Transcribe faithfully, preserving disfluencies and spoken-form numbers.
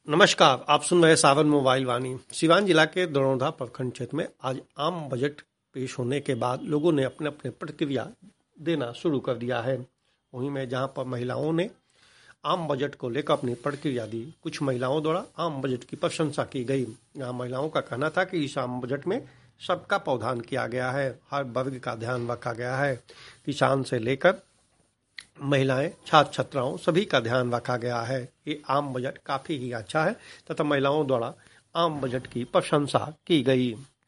नमस्कार, आप सुन रहे सावन मोबाइल वाणी। सिवान जिला के दरौंधा प्रखंड क्षेत्र में आज आम बजट पेश होने के बाद लोगों ने अपने अपने प्रतिक्रिया देना शुरू कर दिया है। वहीं में जहां पर महिलाओं ने आम बजट को लेकर अपनी प्रतिक्रिया दी, कुछ महिलाओं द्वारा आम बजट की प्रशंसा की गई। यहाँ महिलाओं का कहना था कि इस आम बजट में सबका प्रावधान किया गया है, हर वर्ग का ध्यान रखा गया है, किसान से लेकर महिलाएं, छात्र छात्राओं सभी का ध्यान रखा गया है। ये आम बजट काफी ही अच्छा है तथा महिलाओं द्वारा आम बजट की प्रशंसा की गई।